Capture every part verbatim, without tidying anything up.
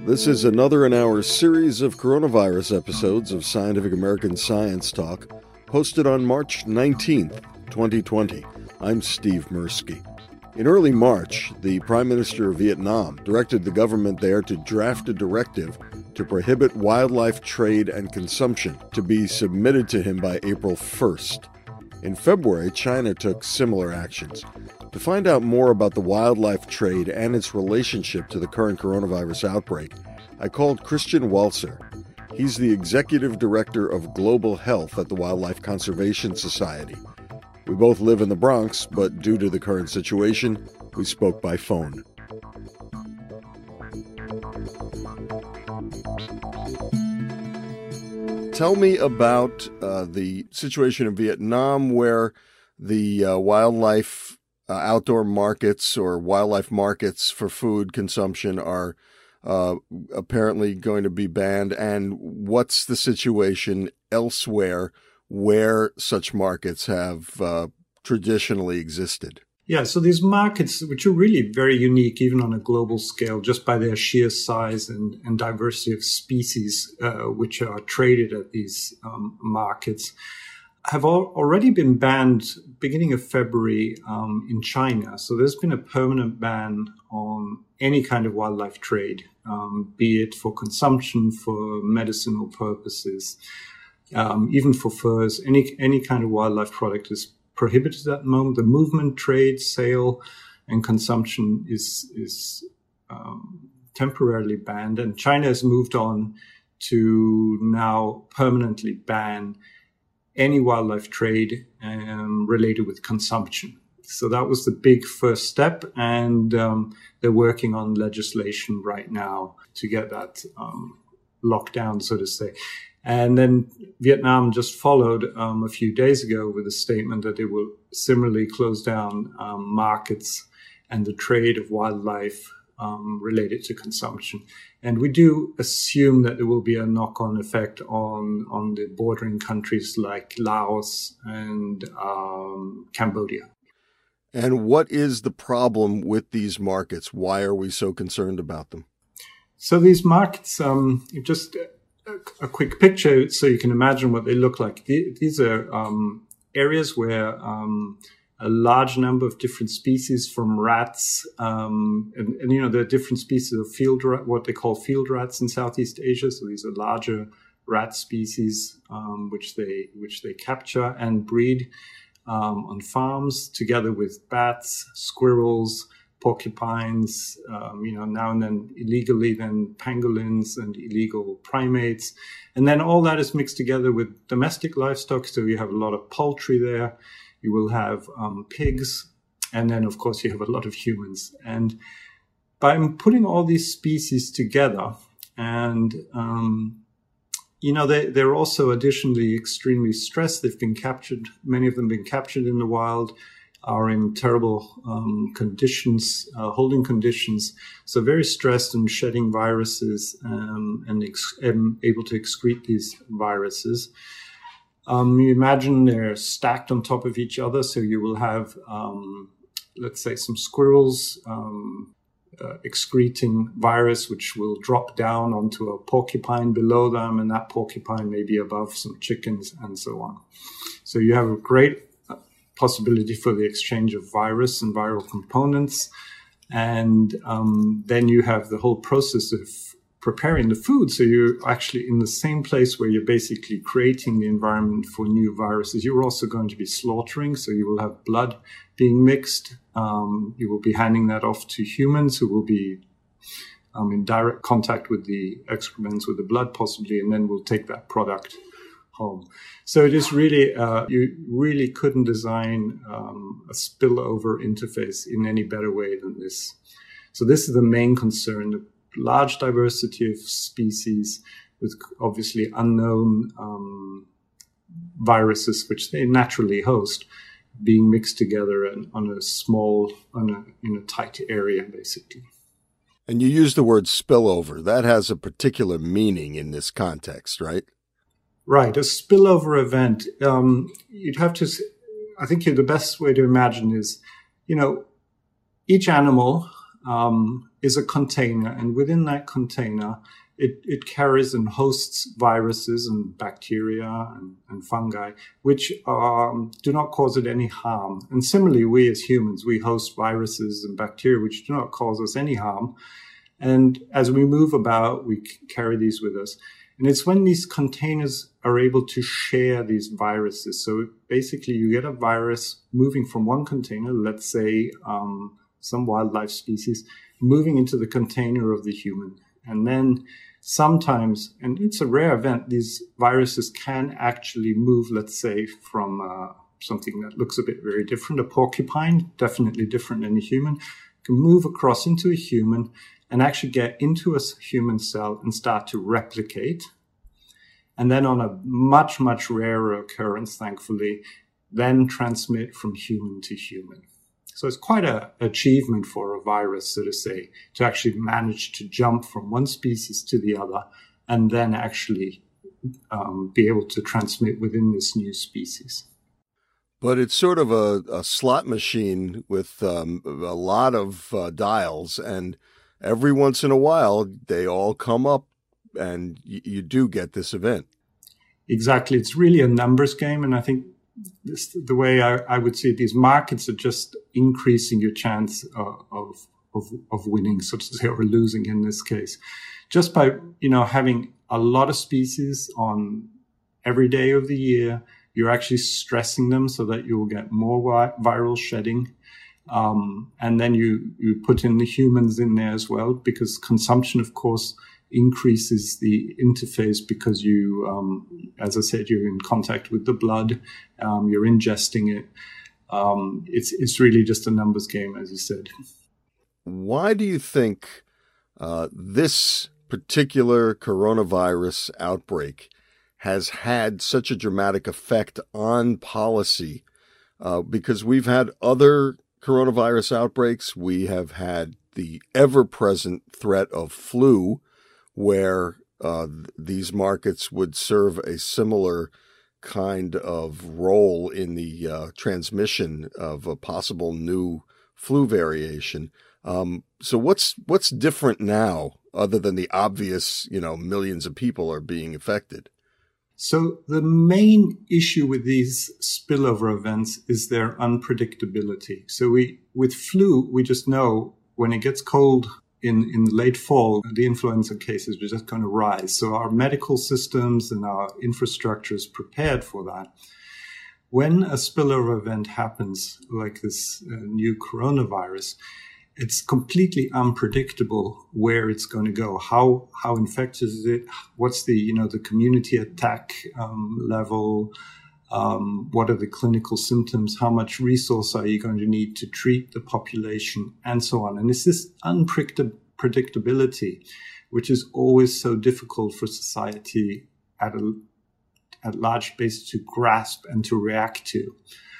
This is another in our series of coronavirus episodes of Scientific American Science Talk, posted on March nineteenth, twenty twenty. I'm Steve Mirsky. In early March, the Prime Minister of Vietnam directed the government there to draft a directive to prohibit wildlife trade and consumption to be submitted to him by April first. In February, China took similar actions. To find out more about the wildlife trade and its relationship to the current coronavirus outbreak, I called Christian Walser. He's the Executive Director of Global Health at the Wildlife Conservation Society. We both live in the Bronx, but due to the current situation, we spoke by phone. Tell me about uh, the situation in Vietnam where the uh, wildlife uh, outdoor markets or wildlife markets for food consumption are uh, apparently going to be banned, and what's the situation elsewhere where such markets have uh, traditionally existed? Yeah, so these markets, which are really very unique, even on a global scale, just by their sheer size and, and diversity of species, uh, which are traded at these um, markets, have al- already been banned beginning of February um, in China. So there's been a permanent ban on any kind of wildlife trade, um, be it for consumption, for medicinal purposes, um, even for furs. Any any kind of wildlife product is prohibited at the moment. The movement, trade, sale, and consumption is is um, temporarily banned, and China has moved on to now permanently ban any wildlife trade um, related with consumption. So that was the big first step, and um, they're working on legislation right now to get that um, locked down, so to say. And then Vietnam just followed um, a few days ago with a statement that they will similarly close down um, markets and the trade of wildlife um, related to consumption. And we do assume that there will be a knock-on effect on, on the bordering countries like Laos and um, Cambodia. And what is the problem with these markets? Why are we so concerned about them? So these markets, um, just a, a quick picture so you can imagine what they look like. These are um, areas where um, a large number of different species, from rats, um, and, and, you know, there are different species of field rat, what they call field rats in Southeast Asia. So these are larger rat species, um, which they, which they capture and breed, um, on farms together with bats, squirrels, porcupines, um, you know, now and then illegally, then pangolins and illegal primates. And then all that is mixed together with domestic livestock. So you have a lot of poultry there. You will have um, pigs, and then, of course, you have a lot of humans. And by putting all these species together, and, um, you know, they, they're also additionally extremely stressed. They've been captured. Many of them have been captured in the wild, are in terrible um, conditions, uh, holding conditions. So very stressed and shedding viruses um, and, ex- and able to excrete these viruses. Um, you imagine they're stacked on top of each other. So you will have, um, let's say, some squirrels um, uh, excreting virus, which will drop down onto a porcupine below them, and that porcupine may be above some chickens and so on. So you have a great possibility for the exchange of virus and viral components. And um, then you have the whole process of preparing the food. So you're actually in the same place where you're basically creating the environment for new viruses. You're also going to be slaughtering. So you will have blood being mixed. Um, you will be handing that off to humans who will be um, in direct contact with the excrements, with the blood possibly, and then we'll take that product home. So it is really, uh, you really couldn't design um, a spillover interface in any better way than this. So this is the main concern, the large diversity of species with obviously unknown um, viruses, which they naturally host, being mixed together and on a small, on a, in a tight area, basically. And you use the word spillover. That has a particular meaning in this context, right? Right. A spillover event. Um, you'd have to, I think the best way to imagine is, you know, each animal um, is a container, and within that container, it, it carries and hosts viruses and bacteria and, and fungi, which um, do not cause it any harm. And similarly, we as humans, we host viruses and bacteria which do not cause us any harm. And as we move about, we carry these with us. And it's when these containers are able to share these viruses. So basically, you get a virus moving from one container, let's say um, some wildlife species, moving into the container of the human. And then sometimes, and it's a rare event, these viruses can actually move, let's say, from uh, something that looks a bit very different, a porcupine, definitely different than a human, can move across into a human and actually get into a human cell and start to replicate. And then on a much, much rarer occurrence, thankfully, then transmit from human to human. So it's quite an achievement for a virus, so to say, to actually manage to jump from one species to the other and then actually um, be able to transmit within this new species. But it's sort of a, a slot machine with um, a lot of uh, dials, and every once in a while they all come up and y- you do get this event. Exactly. It's really a numbers game, and I think This, the way I, I would see it, these markets are just increasing your chance uh, of, of of winning, so to say, or losing in this case, just by you know having a lot of species on every day of the year. You're actually stressing them so that you will get more vi- viral shedding, um, and then you you put in the humans in there as well, because consumption, of course, increases the interface because you, um, as I said, you're in contact with the blood, um, you're ingesting it. Um, it's it's really just a numbers game, as you said. Why do you think uh, this particular coronavirus outbreak has had such a dramatic effect on policy? Uh, because we've had other coronavirus outbreaks. We have had the ever-present threat of flu, where uh, these markets would serve a similar kind of role in the uh, transmission of a possible new flu variation. Um, so what's what's different now, other than the obvious, you know, millions of people are being affected? So the main issue with these spillover events is their unpredictability. So we, with flu, we just know when it gets cold in, in the late fall, the influenza cases are just going to rise. So our medical systems and our infrastructure is prepared for that. When a spillover event happens, like this uh, new coronavirus, it's completely unpredictable where it's going to go. How how infectious is it? What's the you know the community attack um, level? Um, what are the clinical symptoms? How much resource are you going to need to treat the population, and so on? And it's this unpredictability, which is always so difficult for society at a at large base to grasp and to react to.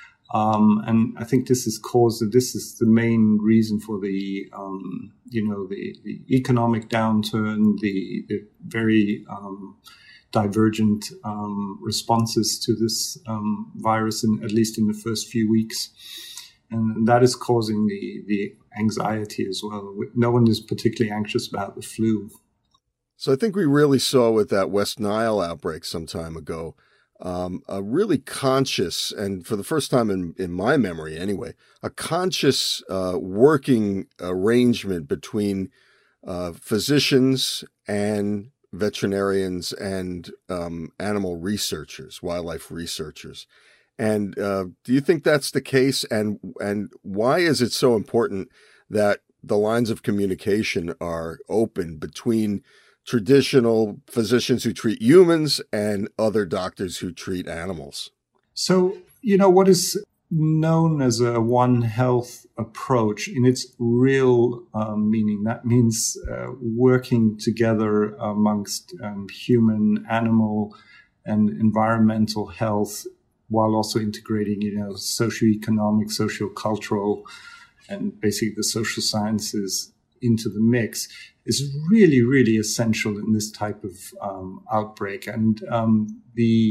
Um, and I think this is caused, this is the main reason for the, um, you know, the, the economic downturn, the, the very um, divergent um, responses to this um, virus, in, at least in the first few weeks. And that is causing the, the anxiety as well. No one is particularly anxious about the flu. So I think we really saw with that West Nile outbreak some time ago, Um, a really conscious, and for the first time in, in my memory anyway, a conscious uh, working arrangement between uh, physicians and veterinarians and um, animal researchers, wildlife researchers. And uh, do you think that's the case? And and why is it so important that the lines of communication are open between traditional physicians who treat humans and other doctors who treat animals? So, you know, what is known as a One Health approach in its real um, meaning, that means uh, working together amongst um, human, animal, and environmental health, while also integrating, you know, socioeconomic, sociocultural, and basically the social sciences into the mix, is really, really essential in this type of um, outbreak. And um, the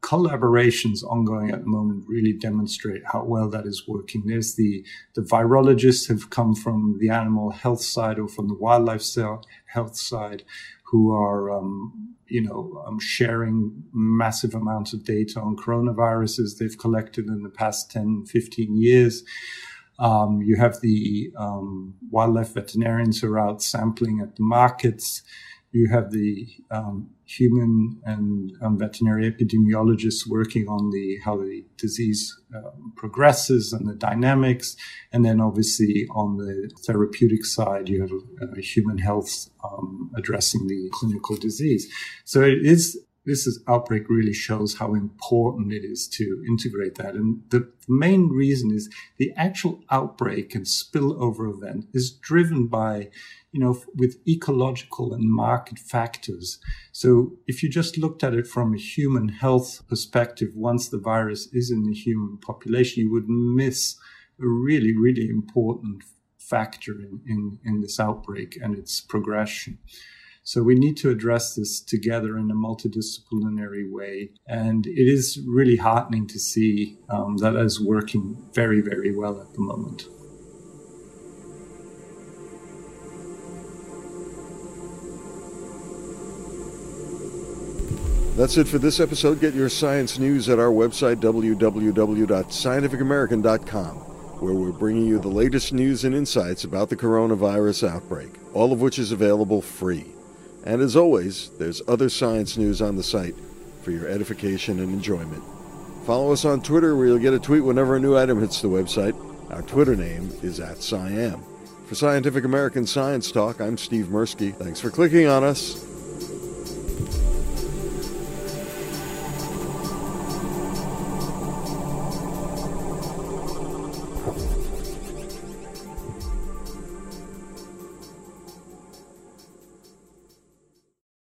collaborations ongoing at the moment really demonstrate how well that is working. There's the, the virologists have come from the animal health side or from the wildlife health side who are, um, you know, um, sharing massive amounts of data on coronaviruses they've collected in the past ten, fifteen years. Um, you have the um, wildlife veterinarians who are out sampling at the markets. You have the um, human and um, veterinary epidemiologists working on the how the disease um, progresses and the dynamics. And then obviously on the therapeutic side, you have uh, human health um, addressing the clinical disease. So it is this is, outbreak really shows how important it is to integrate that. And the main reason is the actual outbreak and spillover event is driven by, you know, with ecological and market factors. So if you just looked at it from a human health perspective, once the virus is in the human population, you would miss a really, really important factor in, in, in this outbreak and its progression. So we need to address this together in a multidisciplinary way. And it is really heartening to see um, that is working very, very well at the moment. That's it for this episode. Get your science news at our website, w w w dot scientific american dot com, where we're bringing you the latest news and insights about the coronavirus outbreak, all of which is available free. And as always, there's other science news on the site for your edification and enjoyment. Follow us on Twitter, where you'll get a tweet whenever a new item hits the website. Our Twitter name is at SciAm. For Scientific American Science Talk, I'm Steve Mirsky. Thanks for clicking on us.